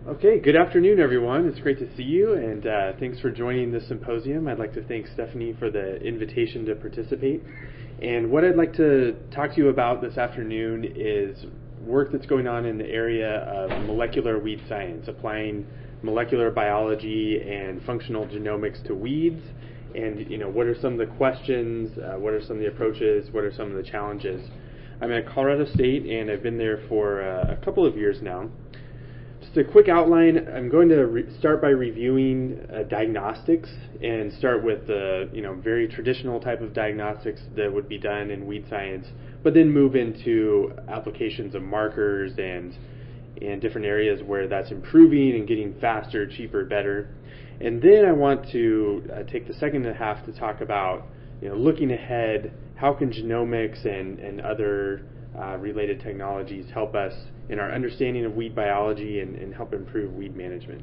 Okay, good afternoon, everyone. It's great to see you, and thanks for joining this symposium. I'd like to thank Stephanie for the invitation to participate. And what I'd like to talk to you about this afternoon is work that's going on in the area of molecular weed science, applying molecular biology and functional genomics to weeds. And what are some of the questions? What are some of the approaches? What are some of the challenges? I'm at Colorado State, and I've been there for a couple of years now. Just a quick outline, I'm going to start by reviewing diagnostics and start with the very traditional type of diagnostics that would be done in weed science, but then move into applications of markers and different areas where that's improving and getting faster, cheaper, better. And then I want to take the second half to talk about looking ahead, how can genomics and other related technologies help us in our understanding of weed biology and help improve weed management.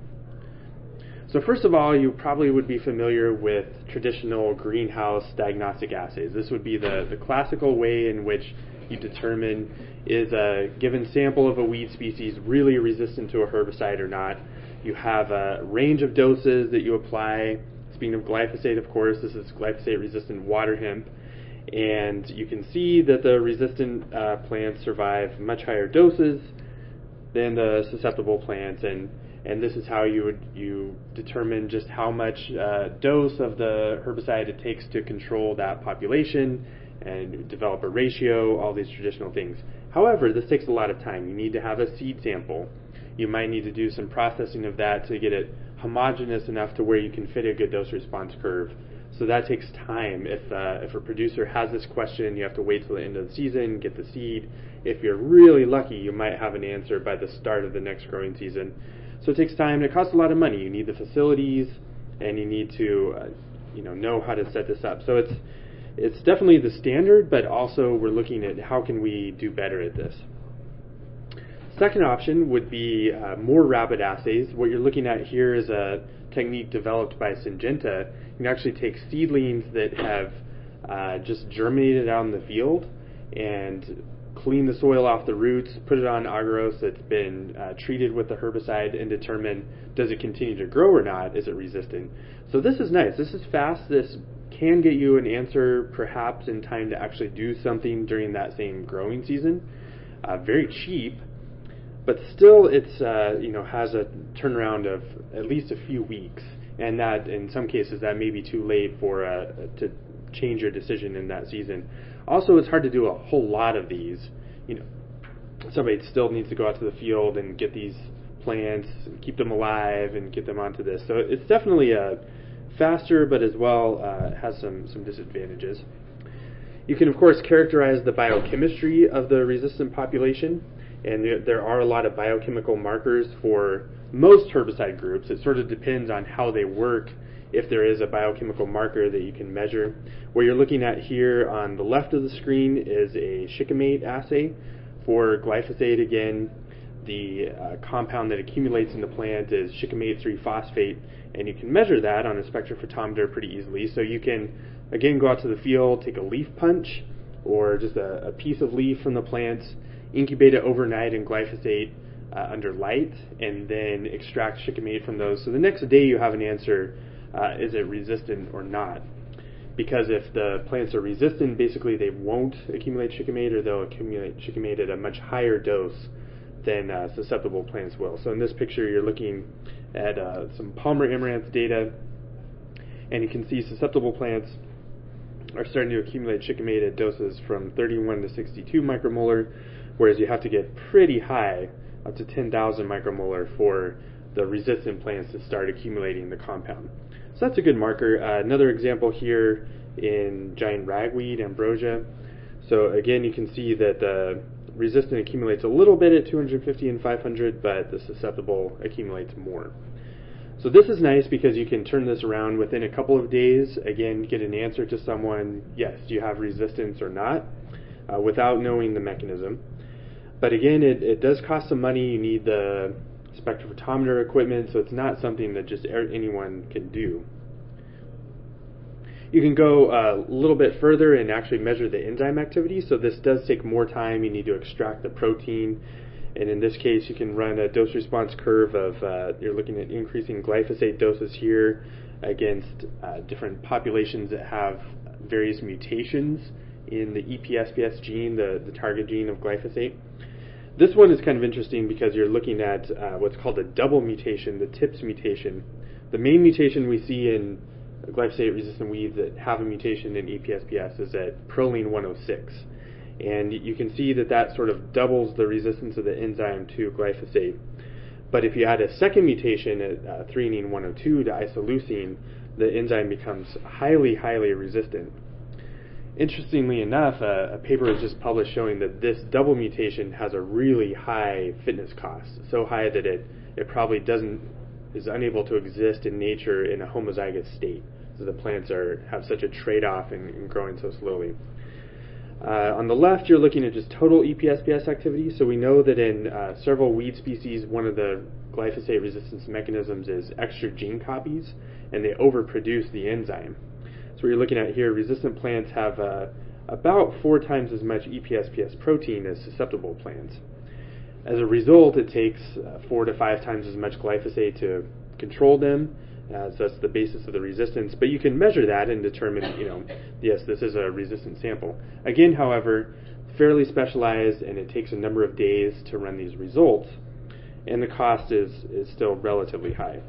So first of all, you probably would be familiar with traditional greenhouse diagnostic assays. This would be the classical way in which you determine is a given sample of a weed species really resistant to a herbicide or not. You have a range of doses that you apply. Speaking of glyphosate, of course, this is glyphosate-resistant water hemp. And you can see that the resistant plants survive much higher doses than the susceptible plants, and this is how you determine just how much dose of the herbicide it takes to control that population and develop a ratio, all these traditional things. However, this takes a lot of time. You need to have a seed sample. You might need to do some processing of that to get it homogeneous enough to where you can fit a good dose-response curve. So that takes time. If a producer has this question, you have to wait till the end of the season, get the seed. If you're really lucky, you might have an answer by the start of the next growing season. So it takes time. It costs a lot of money. You need the facilities, and you need to know how to set this up. So it's definitely the standard, but also we're looking at how can we do better at this. Second option would be more rapid assays. What you're looking at here is a technique developed by Syngenta. You can actually take seedlings that have just germinated out in the field and clean the soil off the roots, put it on agarose that's been treated with the herbicide, and determine does it continue to grow or not, is it resistant. So this is nice. This is fast. This can get you an answer perhaps in time to actually do something during that same growing season. Very cheap. But still, it's has a turnaround of at least a few weeks, and that in some cases that may be too late for to change your decision in that season. Also, it's hard to do a whole lot of these. Somebody still needs to go out to the field and get these plants, and keep them alive, and get them onto this. So it's definitely faster, but as well has some disadvantages. You can of course characterize the biochemistry of the resistant population. And there are a lot of biochemical markers for most herbicide groups. It sort of depends on how they work, if there is a biochemical marker that you can measure. What you're looking at here on the left of the screen is a shikimate assay. For glyphosate, again, the compound that accumulates in the plant is shikimate 3-phosphate, and you can measure that on a spectrophotometer pretty easily. So you can, again, go out to the field, take a leaf punch, or just a piece of leaf from the plants, incubate it overnight in glyphosate under light, and then extract shikimate from those. So the next day you have an answer, is it resistant or not? Because if the plants are resistant, basically they won't accumulate shikimate, or they'll accumulate shikimate at a much higher dose than susceptible plants will. So in this picture you're looking at some Palmer amaranth data, and you can see susceptible plants are starting to accumulate shikimate at doses from 31 to 62 micromolar, whereas you have to get pretty high, up to 10,000 micromolar, for the resistant plants to start accumulating the compound. So that's a good marker. Another example here in giant ragweed, ambrosia. So again, you can see that the resistant accumulates a little bit at 250 and 500, but the susceptible accumulates more. So this is nice because you can turn this around within a couple of days. Again, get an answer to someone, yes, do you have resistance or not, without knowing the mechanism. But again, it does cost some money. You need the spectrophotometer equipment, so it's not something that just anyone can do. You can go a little bit further and actually measure the enzyme activity. So this does take more time. You need to extract the protein And in this case, you can run a dose-response curve of, you're looking at increasing glyphosate doses here against different populations that have various mutations in the EPSPS gene, the target gene of glyphosate. This one is kind of interesting because you're looking at what's called a double mutation, the TIPS mutation. The main mutation we see in glyphosate-resistant weeds that have a mutation in EPSPS is at proline 106. And you can see that that sort of doubles the resistance of the enzyme to glyphosate. But if you add a second mutation at threonine 102 to isoleucine, the enzyme becomes highly, highly resistant. Interestingly enough, a paper was just published showing that this double mutation has a really high fitness cost, so high that it probably is unable to exist in nature in a homozygous state. So the plants have such a trade-off in growing so slowly. On the left, you're looking at just total EPSPS activity. So we know that in several weed species, one of the glyphosate resistance mechanisms is extra gene copies, and they overproduce the enzyme. So what you're looking at here, resistant plants have about 4 times as much EPSPS protein as susceptible plants. As a result, it takes 4 to 5 times as much glyphosate to control them. So that's the basis of the resistance. But you can measure that and determine, yes, this is a resistant sample. Again, however, fairly specialized, and it takes a number of days to run these results, and the cost is still relatively high.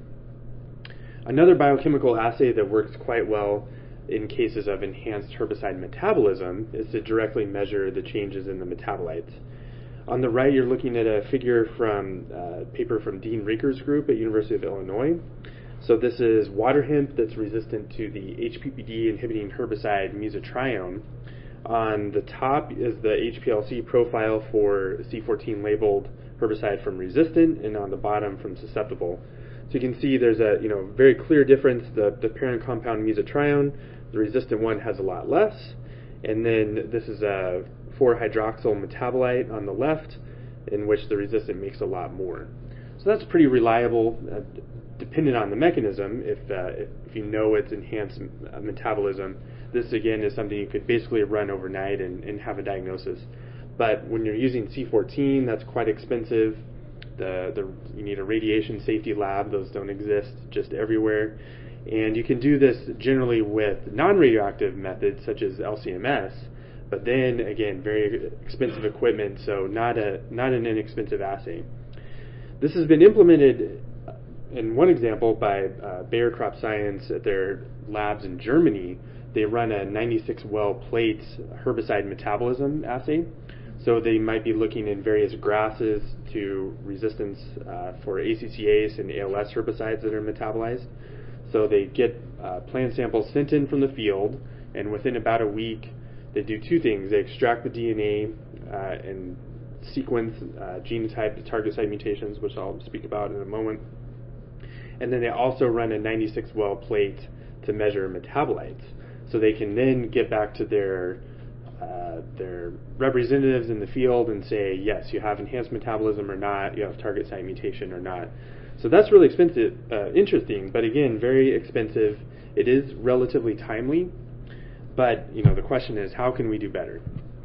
Another biochemical assay that works quite well in cases of enhanced herbicide metabolism is to directly measure the changes in the metabolites. On the right, you're looking at a figure from a paper from Dean Raker's group at University of Illinois. So this is water hemp that's resistant to the HPPD inhibiting herbicide mesotrione. On the top is the HPLC profile for C14 labeled herbicide from resistant, and on the bottom from susceptible. So you can see there's a very clear difference. The parent compound mesotrione, the resistant one has a lot less, and then this is a 4-hydroxyl metabolite on the left, in which the resistant makes a lot more. So that's pretty reliable, dependent on the mechanism. If you know it's enhanced metabolism, this again is something you could basically run overnight and have a diagnosis. But when you're using C14, that's quite expensive. You need a radiation safety lab. Those don't exist just everywhere. And you can do this generally with non-radioactive methods such as LCMS, but then again, very expensive equipment, so not an inexpensive assay. This has been implemented in one example by Bayer Crop Science at their labs in Germany. They run a 96-well plate herbicide metabolism assay. So they might be looking in various grasses to resistance for ACCase and ALS herbicides that are metabolized. So they get plant samples sent in from the field, and within about a week, they do 2 things. They extract the DNA and sequence genotype to target site mutations, which I'll speak about in a moment. And then they also run a 96-well plate to measure metabolites. So they can then get back to their representatives in the field and say, yes, you have enhanced metabolism or not, you have target site mutation or not. So that's really interesting, but again, very expensive. It is relatively timely, but the question is, how can we do better?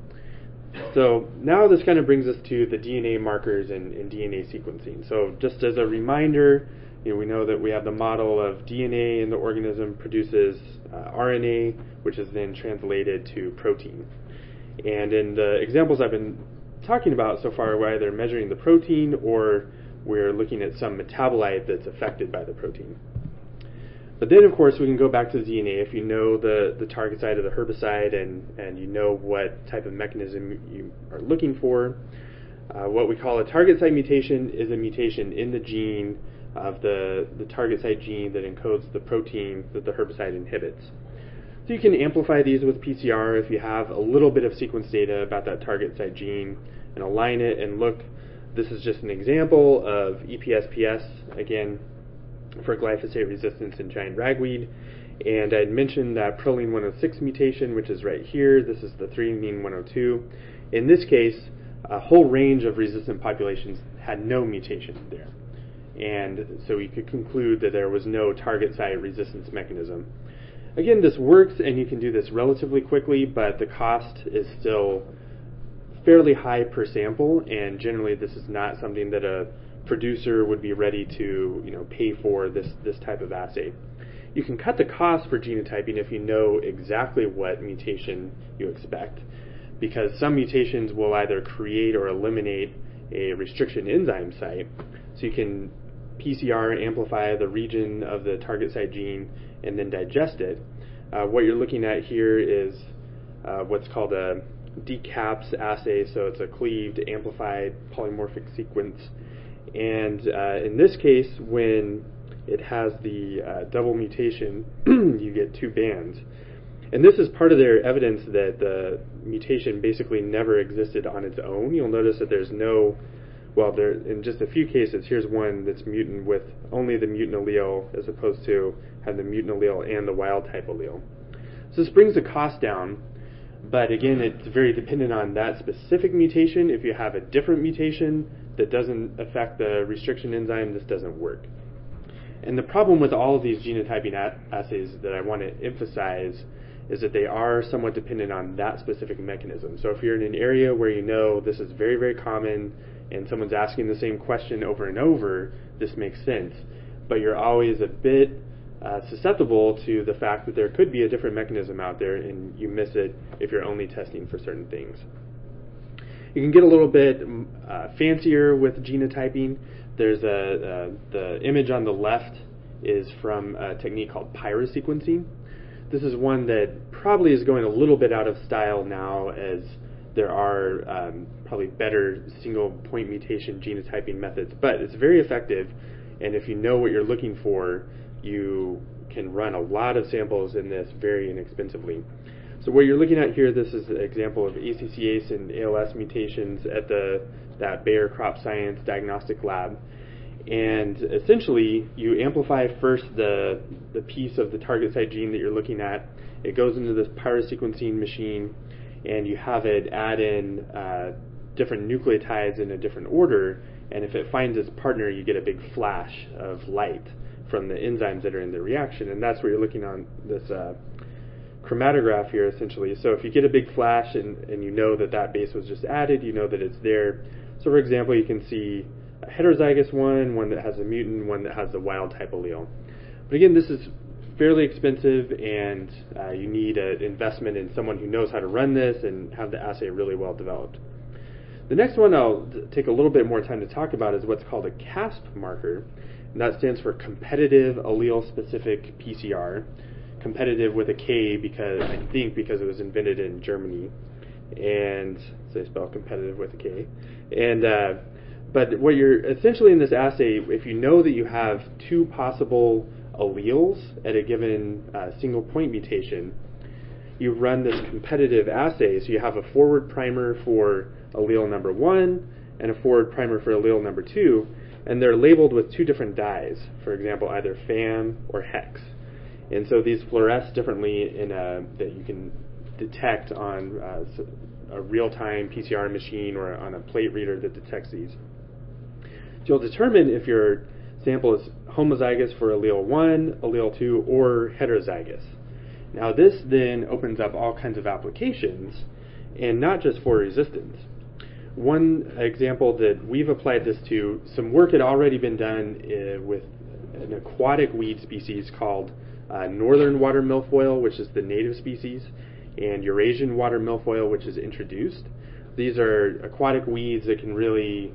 So now this kind of brings us to the DNA markers and DNA sequencing. So just as a reminder, we know that we have the model of DNA in the organism produces RNA, which is then translated to protein. And in the examples I've been talking about so far, we're either measuring the protein or we're looking at some metabolite that's affected by the protein. But then, of course, we can go back to the DNA. If you know the target site of the herbicide and you know what type of mechanism you are looking for, what we call a target site mutation is a mutation in the gene of the target site gene that encodes the protein that the herbicide inhibits. So you can amplify these with PCR if you have a little bit of sequence data about that target site gene and align it and look. This is just an example of EPSPS, again, for glyphosate resistance in giant ragweed. And I'd mentioned that proline 106 mutation, which is right here. This is the threonine 102. In this case, a whole range of resistant populations had no mutation there. And so we could conclude that there was no target site resistance mechanism. Again, this works, and you can do this relatively quickly, but the cost is still fairly high per sample, and generally this is not something that a producer would be ready to pay for this type of assay. You can cut the cost for genotyping if you know exactly what mutation you expect, because some mutations will either create or eliminate a restriction enzyme site. So you can PCR amplify the region of the target site gene and then digest it. What you're looking at here is what's called a DCAPS assay, so it's a cleaved amplified polymorphic sequence. And in this case, when it has the double mutation, you get two bands. And this is part of their evidence that the mutation basically never existed on its own. You'll notice that there's no, well, there in just a few cases, here's one that's mutant with only the mutant allele as opposed to having the mutant allele and the wild type allele. So this brings the cost down, but again, it's very dependent on that specific mutation. If you have a different mutation that doesn't affect the restriction enzyme, this doesn't work. And the problem with all of these genotyping assays that I want to emphasize is that they are somewhat dependent on that specific mechanism. So if you're in an area where you know this is very, very common and someone's asking the same question over and over, this makes sense. But you're always a bit susceptible to the fact that there could be a different mechanism out there and you miss it if you're only testing for certain things. You can get a little bit fancier with genotyping. There's the image on the left is from a technique called pyrosequencing. This is one that probably is going a little bit out of style now, as there are probably better single point mutation genotyping methods, but it's very effective, and if you know what you're looking for, you can run a lot of samples in this very inexpensively. So what you're looking at here, this is an example of ACCase and ALS mutations at that Bayer Crop Science Diagnostic Lab. And essentially, you amplify first the piece of the target site gene that you're looking at. It goes into this pyrosequencing machine, and you have it add in different nucleotides in a different order. And if it finds its partner, you get a big flash of light from the enzymes that are in the reaction. And that's what you're looking on this chromatograph here, essentially. So if you get a big flash and you know that that base was just added, you know that it's there. So for example, you can see a heterozygous one that has a mutant, one that has the wild type allele. But again, this is fairly expensive, and you need an investment in someone who knows how to run this and have the assay really well developed. The next one I'll take a little bit more time to talk about is what's called a CASP marker, and that stands for Competitive Allele Specific PCR. Competitive with a K because it was invented in Germany, and so they spell competitive with a K. And but what you're essentially in this assay, if you know that you have two possible alleles at a given single point mutation, you run this competitive assay. So you have a forward primer for allele number 1 and a forward primer for allele number 2, and they're labeled with two different dyes. For example, either FAM or HEX. And so these fluoresce differently that you can detect on a real-time PCR machine or on a plate reader that detects these. So you'll determine if your sample is homozygous for allele 1, allele 2, or heterozygous. Now this then opens up all kinds of applications, and not just for resistance. One example that we've applied this to, some work had already been done with an aquatic weed species called northern water milfoil, which is the native species, and Eurasian water milfoil, which is introduced. These are aquatic weeds that can really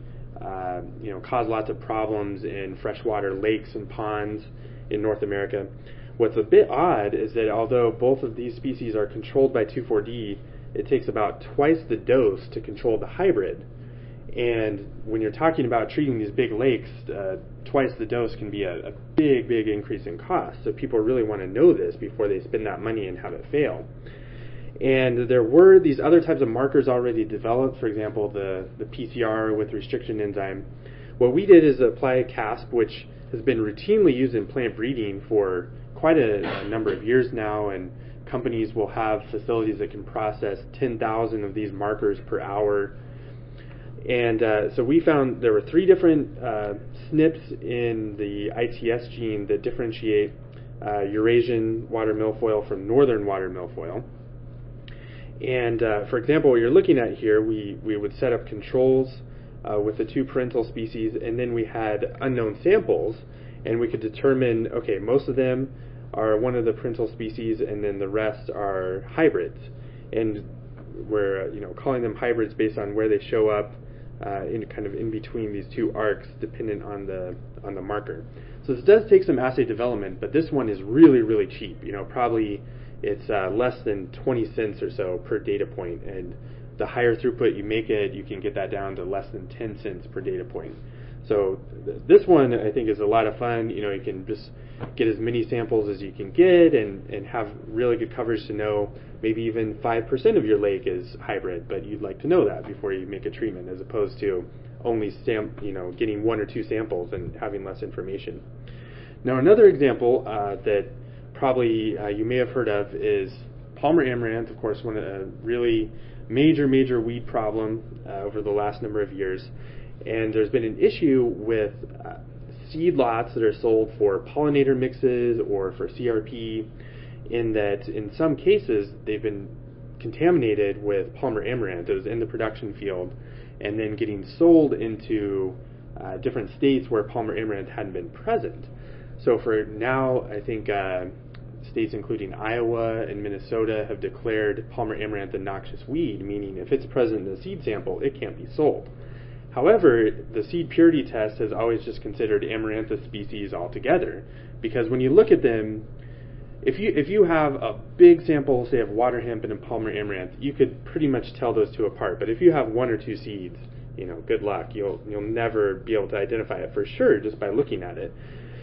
cause lots of problems in freshwater lakes and ponds in North America. What's a bit odd is that although both of these species are controlled by 2,4-D, it takes about twice the dose to control the hybrid. And when you're talking about treating these big lakes, twice the dose can be a big, big increase in cost. So people really want to know this before they spend that money and have it fail. And there were these other types of markers already developed, for example, the PCR with restriction enzyme. What we did is apply CASP, which has been routinely used in plant breeding for quite a number of years now, and companies will have facilities that can process 10,000 of these markers per hour. And so we found there were 3 different SNPs in the ITS gene that differentiate Eurasian water milfoil from northern water milfoil. And for example, what you're looking at here, we would set up controls with the two parental species, and then we had unknown samples, and we could determine, okay, most of them are one of the parental species, and then the rest are hybrids. And we're calling them hybrids based on where they show up in between these two arcs, dependent on the marker. So this does take some assay development, but this one is really, really cheap. Probably it's less than 20 cents or so per data point, and the higher throughput you make it, you can get that down to less than 10 cents per data point. So this one, I think, is a lot of fun. You can just get as many samples as you can get and have really good coverage to know maybe even 5% of your lake is hybrid, but you'd like to know that before you make a treatment, as opposed to only getting one or two samples and having less information. Now, another example that probably you may have heard of is Palmer amaranth, of course, one of a really major weed problem over the last number of years. And there's been an issue with seed lots that are sold for pollinator mixes or for CRP, in that in some cases they've been contaminated with Palmer amaranth that was in the production field and then getting sold into different states where Palmer amaranth hadn't been present. So for now, I think states including Iowa and Minnesota have declared Palmer amaranth a noxious weed, meaning if it's present in the seed sample, it can't be sold. However, the seed purity test has always just considered Amaranthus species altogether, because when you look at them, if you have a big sample, say of water hemp and a Palmer amaranth, you could pretty much tell those two apart. But if you have one or two seeds, good luck. You'll never be able to identify it for sure just by looking at it.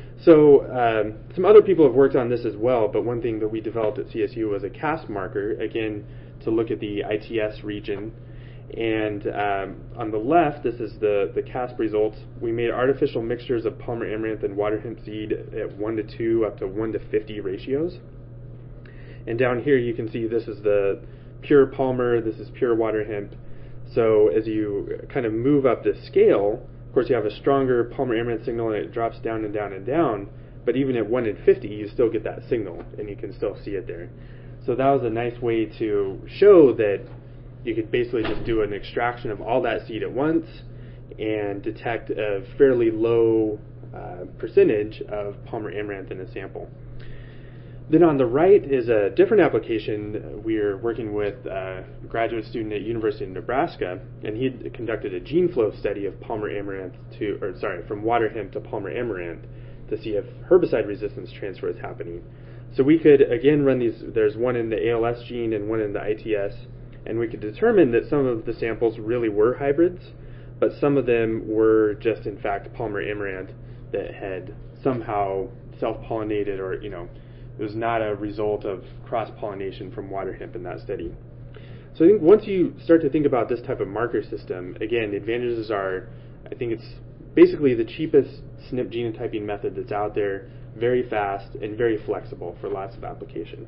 So some other people have worked on this as well, but one thing that we developed at CSU was a CASP marker, again, to look at the ITS region. And on the left, this is the CASP results. We made artificial mixtures of Palmer amaranth and water hemp seed at 1:2 up to 1:50 ratios. And down here you can see this is the pure Palmer, this is pure water hemp. So as you kind of move up the scale, of course you have a stronger Palmer amaranth signal and it drops down and down and down, but even at 1:50 you still get that signal and you can still see it there. So that was a nice way to show that you could basically just do an extraction of all that seed at once and detect a fairly low percentage of Palmer amaranth in a sample. Then on the right is a different application. We're working with a graduate student at University of Nebraska, and he conducted a gene flow study of Palmer amaranth from water hemp to Palmer amaranth to see if herbicide resistance transfer is happening. So we could again run these. There's one in the ALS gene and one in the ITS. And we could determine that some of the samples really were hybrids, but some of them were just, in fact, Palmer amaranth that had somehow self-pollinated, or, it was not a result of cross-pollination from water hemp in that study. So I think once you start to think about this type of marker system, again, the advantages are, I think it's basically the cheapest SNP genotyping method that's out there, very fast and very flexible for lots of applications.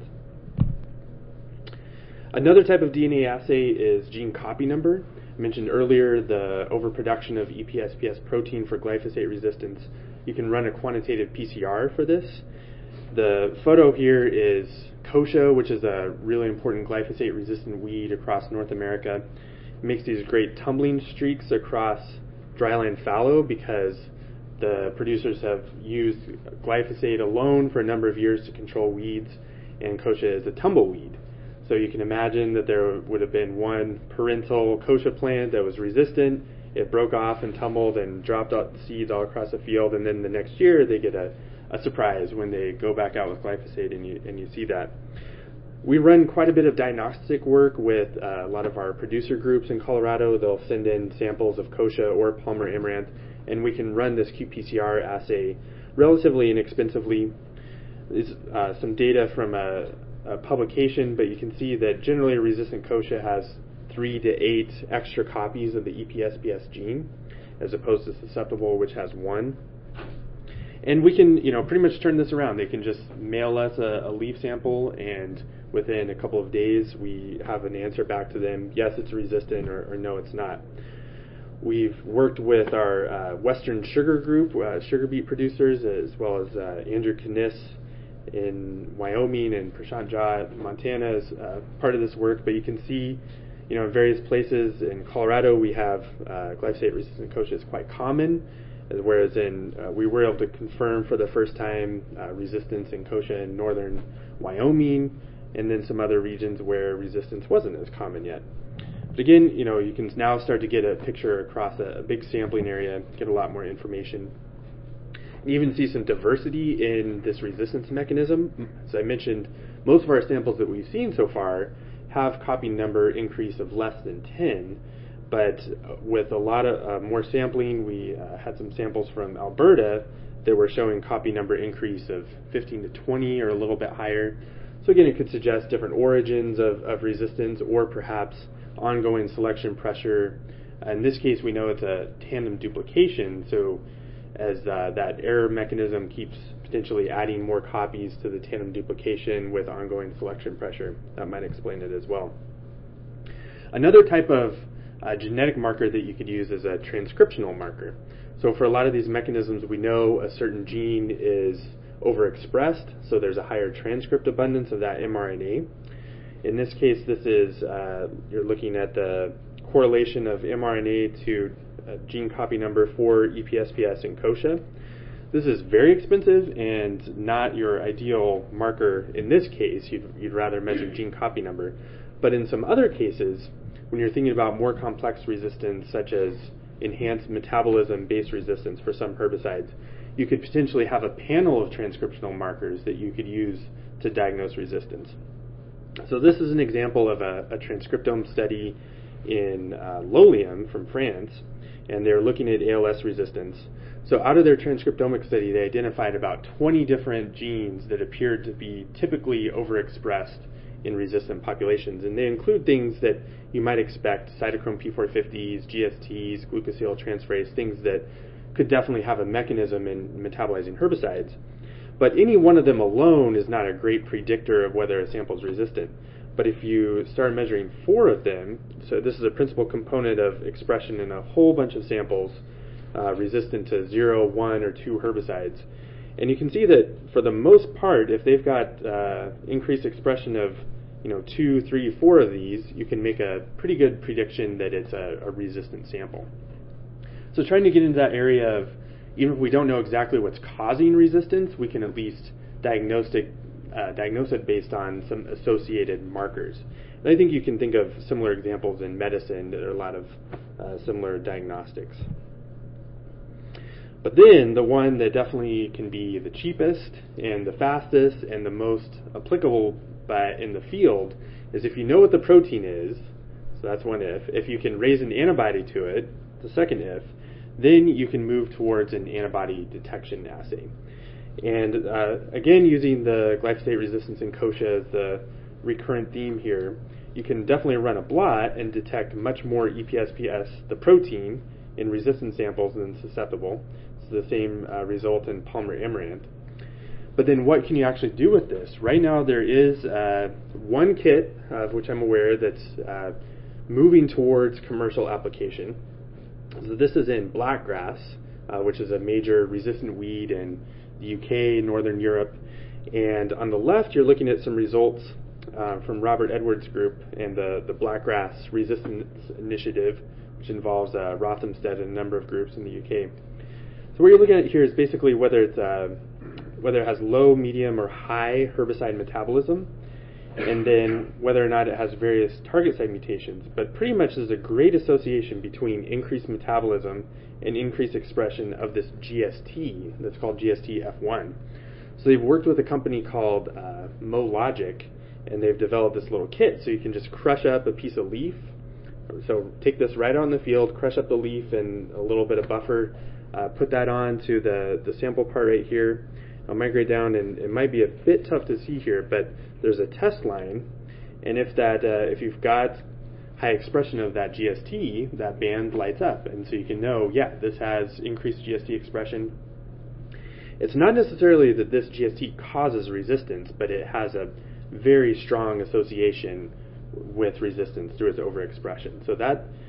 Another type of DNA assay is gene copy number. I mentioned earlier the overproduction of EPSPS protein for glyphosate resistance. You can run a quantitative PCR for this. The photo here is kochia, which is a really important glyphosate-resistant weed across North America. It makes these great tumbling streaks across dryland fallow because the producers have used glyphosate alone for a number of years to control weeds, and kochia is a tumbleweed. So you can imagine that there would have been one parental kochia plant that was resistant. It broke off and tumbled and dropped out the seeds all across the field, and then the next year they get a surprise when they go back out with glyphosate, and you see that. We run quite a bit of diagnostic work with a lot of our producer groups in Colorado. They'll send in samples of kochia or Palmer amaranth, and we can run this qPCR assay relatively inexpensively. There's some data from a publication, but you can see that generally resistant kochia has 3 to 8 extra copies of the EPSPS gene, as opposed to susceptible, which has 1. And we can, pretty much turn this around. They can just mail us a leaf sample, and within a couple of days, we have an answer back to them: yes, it's resistant, or no, it's not. We've worked with our Western Sugar Group, sugar beet producers, as well as Andrew Kniss in Wyoming and Prashant Jha, Montana is part of this work, but you can see, in various places in Colorado we have glyphosate-resistant kochia is quite common, whereas we were able to confirm for the first time resistance in kochia in northern Wyoming, and then some other regions where resistance wasn't as common yet. But again, you can now start to get a picture across a big sampling area, get a lot more information. And even see some diversity in this resistance mechanism. As I mentioned, most of our samples that we've seen so far have copy number increase of less than 10, but with a lot of more sampling, we had some samples from Alberta that were showing copy number increase of 15 to 20 or a little bit higher. So again, it could suggest different origins of resistance or perhaps ongoing selection pressure. In this case, we know it's a tandem duplication, so as that error mechanism keeps potentially adding more copies to the tandem duplication with ongoing selection pressure, that might explain it as well. Another type of genetic marker that you could use is a transcriptional marker. So for a lot of these mechanisms, we know a certain gene is overexpressed, so there's a higher transcript abundance of that mRNA. In this case, this is you're looking at the correlation of mRNA to gene copy number for EPSPS and kochia. This is very expensive and not your ideal marker in this case. You'd rather measure gene copy number. But in some other cases, when you're thinking about more complex resistance, such as enhanced metabolism-based resistance for some herbicides, you could potentially have a panel of transcriptional markers that you could use to diagnose resistance. So this is an example of a transcriptome study in Lolium from France, and they're looking at ALS resistance. So out of their transcriptomic study, they identified about 20 different genes that appeared to be typically overexpressed in resistant populations, and they include things that you might expect: cytochrome P450s, GSTs, glucosyltransferase, things that could definitely have a mechanism in metabolizing herbicides. But any one of them alone is not a great predictor of whether a sample is resistant. But if you start measuring 4 of them, so this is a principal component of expression in a whole bunch of samples resistant to 0, 1, or 2 herbicides. And you can see that for the most part, if they've got increased expression of 2, 3, 4 of these, you can make a pretty good prediction that it's a resistant sample. So trying to get into that area of, even if we don't know exactly what's causing resistance, we can at least diagnose it based on some associated markers. And I think you can think of similar examples in medicine. There are a lot of similar diagnostics. But then the one that definitely can be the cheapest and the fastest and the most applicable in the field is if you know what the protein is. So that's one if. If you can raise an antibody to it, the second if, then you can move towards an antibody detection assay. And again, using the glyphosate resistance in kochia as the recurrent theme here, you can definitely run a blot and detect much more EPSPS, the protein, in resistant samples than susceptible. It's the same result in Palmer amaranth. But then what can you actually do with this? Right now there is one kit, of which I'm aware, that's moving towards commercial application. So this is in blackgrass, which is a major resistant weed in the UK, Northern Europe. And on the left, you're looking at some results from Robert Edwards' group and the Blackgrass Resistance Initiative, which involves Rothamsted and a number of groups in the UK. So what you're looking at here is basically whether it has low, medium, or high herbicide metabolism, and then whether or not it has various target site mutations. But pretty much there's a great association between increased metabolism and increased expression of this GST that's called GST-F1. So they've worked with a company called Mologic, and they've developed this little kit so you can just crush up a piece of leaf. So take this right out in the field, crush up the leaf and a little bit of buffer, put that on to the sample part right here. I'll migrate down, and it might be a bit tough to see here, but there's a test line, and if you've got high expression of that GST, that band lights up, and so you can know, yeah, this has increased GST expression. It's not necessarily that this GST causes resistance, but it has a very strong association with resistance through its overexpression. So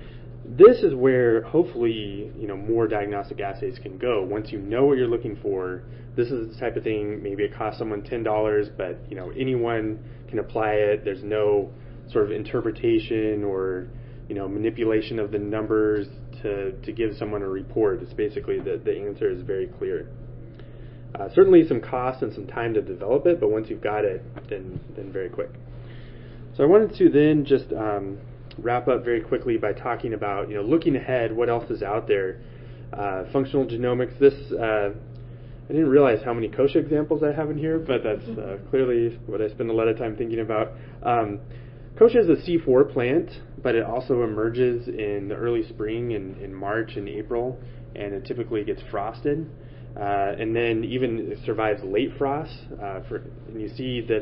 This is where hopefully more diagnostic assays can go. Once you know what you're looking for, this is the type of thing. Maybe it costs someone $10, but anyone can apply it. There's no sort of interpretation or manipulation of the numbers to give someone a report. It's basically the answer is very clear. Certainly some cost and some time to develop it, but once you've got it, then very quick. So I wanted to then just wrap up very quickly by talking about looking ahead, what else is out there. Functional genomics. This I didn't realize how many kochia examples I have in here, but that's clearly what I spend a lot of time thinking about. Kochia is a C4 plant, but it also emerges in the early spring in March and April, and it typically gets frosted. And then even it survives late frost. And you see that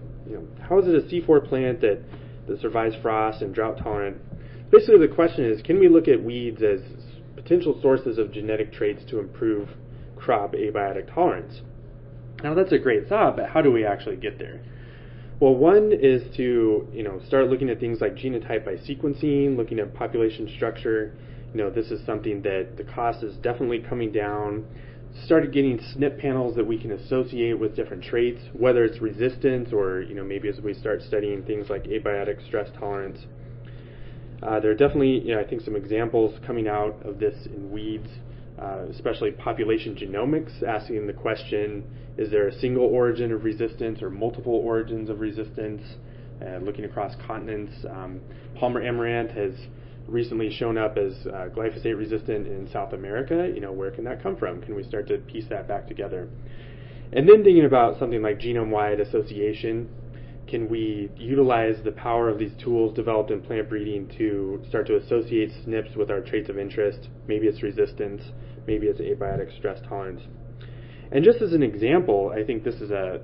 how is it a C4 plant that survives frost and drought tolerant? Basically, the question is, can we look at weeds as potential sources of genetic traits to improve crop abiotic tolerance? Now that's a great thought, but how do we actually get there? Well, one is to start looking at things like genotype by sequencing, looking at population structure. This is something that the cost is definitely coming down. Started getting SNP panels that we can associate with different traits, whether it's resistance or maybe as we start studying things like abiotic stress tolerance. There are definitely I think some examples coming out of this in weeds, especially population genomics, asking the question, is there a single origin of resistance or multiple origins of resistance? Looking across continents, Palmer amaranth has recently shown up as glyphosate resistant in South America. Where can that come from? Can we start to piece that back together? And then thinking about something like genome-wide association, can we utilize the power of these tools developed in plant breeding to start to associate SNPs with our traits of interest? Maybe it's resistance, maybe it's abiotic stress tolerance. And just as an example, I think this is there's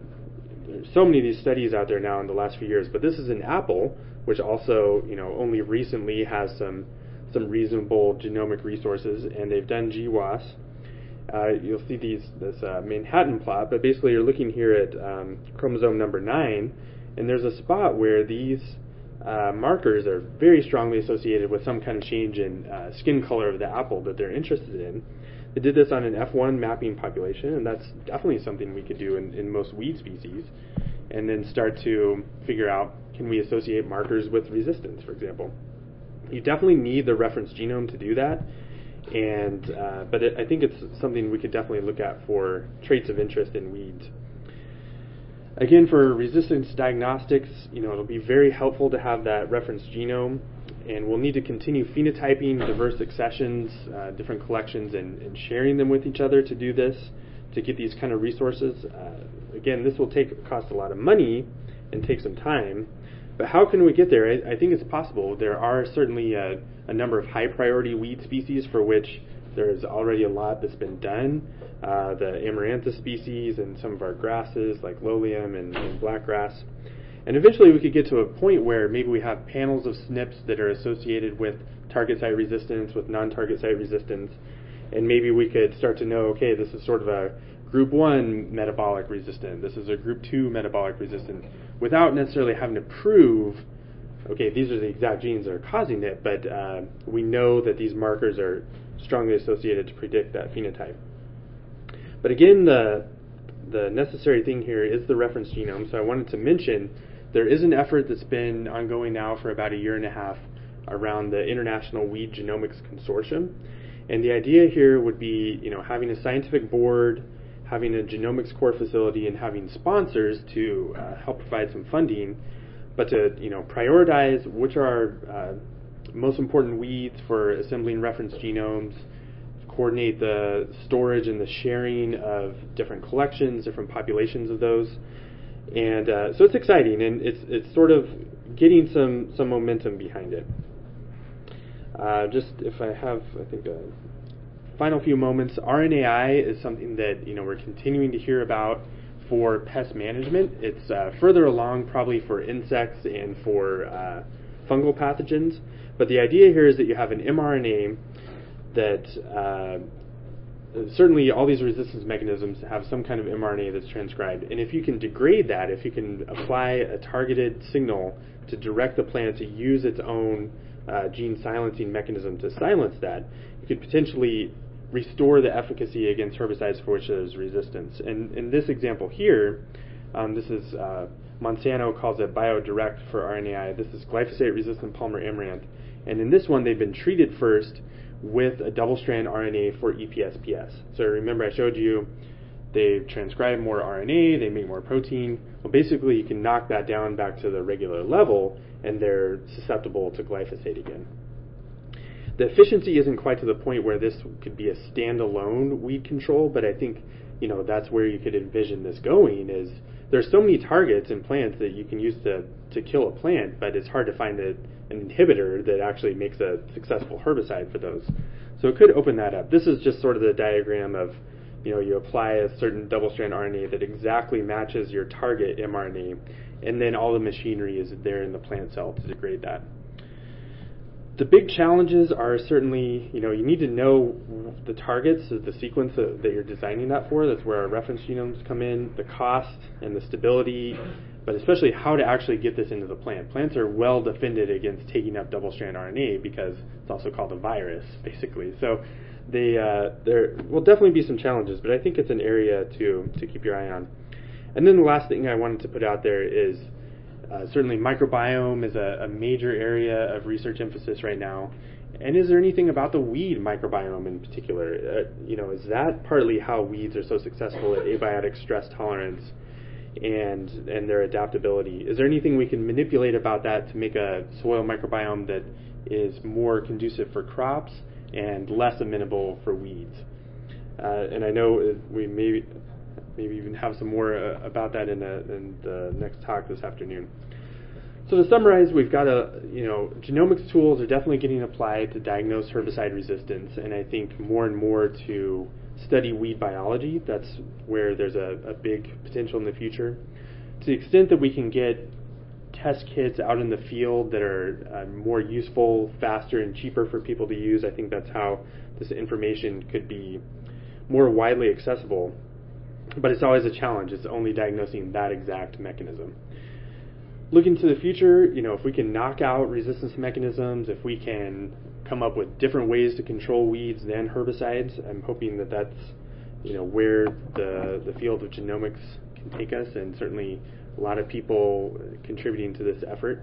so many of these studies out there now in the last few years, but this is an apple, which also, only recently has some reasonable genomic resources, and they've done GWAS. You'll see this Manhattan plot, but basically you're looking here at chromosome number 9, and there's a spot where these markers are very strongly associated with some kind of change in skin color of the apple that they're interested in. They did this on an F1 mapping population, and that's definitely something we could do in most weed species, and then start to figure out, can we associate markers with resistance, for example? You definitely need the reference genome to do that, but I think it's something we could definitely look at for traits of interest in weeds. Again, for resistance diagnostics, it'll be very helpful to have that reference genome, and we'll need to continue phenotyping diverse accessions, different collections, and sharing them with each other to do this, to get these kind of resources. Again, this will cost a lot of money and take some time, but how can we get there? I think it's possible. There are certainly a number of high priority weed species for which there's already a lot that's been done. The Amaranthus species and some of our grasses like Lolium and blackgrass. And eventually we could get to a point where maybe we have panels of SNPs that are associated with target site resistance, with non-target site resistance, and maybe we could start to know, okay, this is sort of a group 1 metabolic resistant, this is a group 2 metabolic resistant, without necessarily having to prove, okay, these are the exact genes that are causing it, but we know that these markers are strongly associated to predict that phenotype. But again, the necessary thing here is the reference genome, so I wanted to mention there is an effort that's been ongoing now for about a year and a half around the International Weed Genomics Consortium. And the idea here would be, having a scientific board, having a genomics core facility, and having sponsors to help provide some funding, but to prioritize which are most important weeds for assembling reference genomes, coordinate the storage and the sharing of different collections, different populations of those. And so it's exciting, and it's sort of getting some momentum behind it. Just if I have, I think, a final few moments, RNAi is something that we're continuing to hear about for pest management. It's further along probably for insects and for fungal pathogens, but the idea here is that you have an mRNA that certainly all these resistance mechanisms have some kind of mRNA that's transcribed, and if you can degrade that, if you can apply a targeted signal to direct the plant to use its own gene silencing mechanism to silence that, you could potentially restore the efficacy against herbicides for which there's resistance. And in this example here, this is Monsanto calls it BioDirect for RNAi. This is glyphosate-resistant Palmer amaranth. And in this one, they've been treated first with a double-strand RNA for EPSPS. So remember I showed you they transcribe more RNA, they make more protein. Well, basically, you can knock that down back to the regular level, and they're susceptible to glyphosate again. The efficiency isn't quite to the point where this could be a standalone weed control, but I think that's where you could envision this going. Is there's so many targets in plants that you can use to kill a plant, but it's hard to find an inhibitor that actually makes a successful herbicide for those. So it could open that up. This is just sort of the diagram of you apply a certain double-strand RNA that exactly matches your target mRNA, and then all the machinery is there in the plant cell to degrade that. The big challenges are certainly, you need to know the targets, the sequence that you're designing that for. That's where our reference genomes come in, the cost and the stability, but especially how to actually get this into the plant. Plants are well defended against taking up double-strand RNA because it's also called a virus, basically. So there will definitely be some challenges, but I think it's an area to keep your eye on. And then the last thing I wanted to put out there is certainly microbiome is a major area of research emphasis right now. And is there anything about the weed microbiome in particular? Is that partly how weeds are so successful at abiotic stress tolerance and their adaptability? Is there anything we can manipulate about that to make a soil microbiome that is more conducive for crops and less amenable for weeds? And I know we maybe even have some more about that in the next talk this afternoon. So to summarize, we've got genomics tools are definitely getting applied to diagnose herbicide resistance, and I think more and more to study weed biology. That's where there's a big potential in the future. To the extent that we can get test kits out in the field that are more useful, faster, and cheaper for people to use, I think that's how this information could be more widely accessible. But it's always a challenge. It's only diagnosing that exact mechanism. Looking to the future, if we can knock out resistance mechanisms, if we can come up with different ways to control weeds than herbicides, I'm hoping that that's where the field of genomics can take us, and certainly a lot of people contributing to this effort.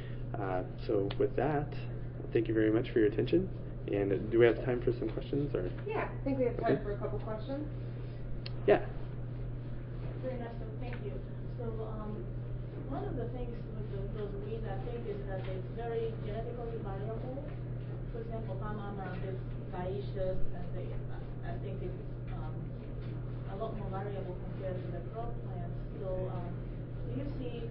So with that, thank you very much for your attention. And do we have time for some questions? Or? Yeah, I think we have time for a couple questions. Yeah. Very nice, thank you. So one of the things with those weeds, I think, is that it's very genetically variable. For example, palm amaranth is dioecious, and I think it's a lot more variable compared to the crop plants. So do you see,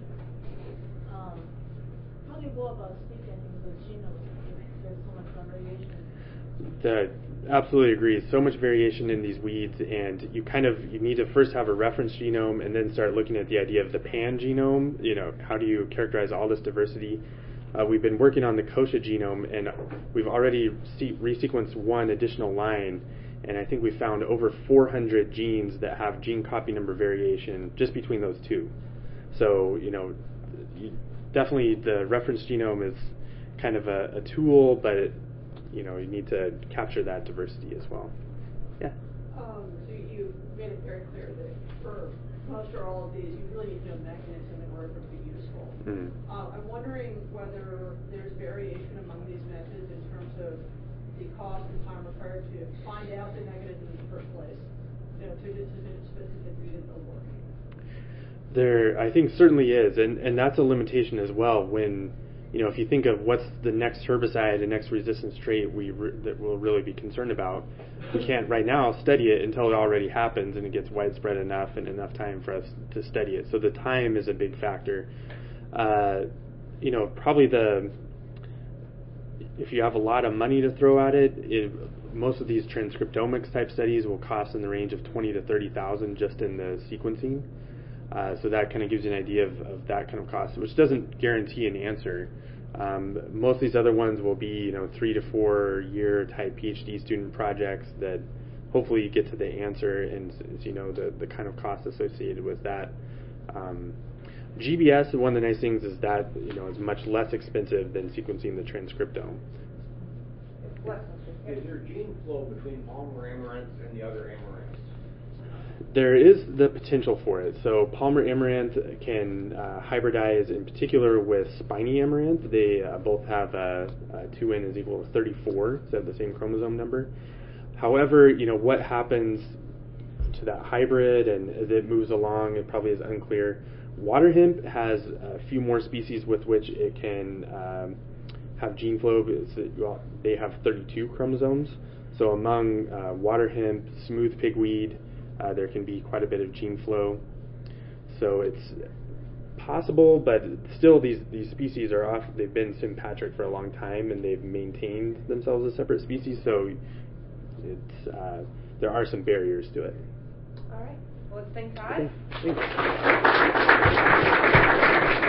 how do you go about sequencing the genome if there's so much variation? Absolutely agree. So much variation in these weeds, and you need to first have a reference genome and then start looking at the idea of the pan genome. How do you characterize all this diversity? We've been working on the kochia genome, and we've already resequenced one additional line, and I think we found over 400 genes that have gene copy number variation just between those two. So, definitely the reference genome is kind of a tool, but you need to capture that diversity as well. Yeah. So you made it very clear that for most or all of these, you really need to know mechanism in order for it to be useful. Mm-hmm. I'm wondering whether there's variation among these methods in terms of the cost and time required to find out the mechanism in the first place, to specifically that they'll work. There, I think, certainly is, and that's a limitation as well. When if you think of what's the next herbicide, the next resistance trait that we'll really be concerned about, we can't right now study it until it already happens and it gets widespread enough and enough time for us to study it. So the time is a big factor. Probably if you have a lot of money to throw at it, most of these transcriptomics type studies will cost in the range of $20,000 to $30,000 just in the sequencing. So that kind of gives you an idea of that kind of cost, which doesn't guarantee an answer. Most of these other ones will be 3 to 4 year type PhD student projects that hopefully get to the answer, and the kind of cost associated with that. GBS, one of the nice things is that is much less expensive than sequencing the transcriptome. Is there gene flow between Palmer amaranth and the other amaranths? There is the potential for it. So Palmer amaranth can hybridize in particular with spiny amaranth. They both have 2n is equal to 34, so they have the same chromosome number. However, what happens to that hybrid and as it moves along, it probably is unclear. Water hemp has a few more species with which it can have gene flow. They have 32 chromosomes. So among water hemp, smooth pigweed, there can be quite a bit of gene flow. So it's possible, but still these species are they've been sympatric for a long time and they've maintained themselves as separate species. So it's there are some barriers to it. All right. Well, let's thank God. Okay. Thanks.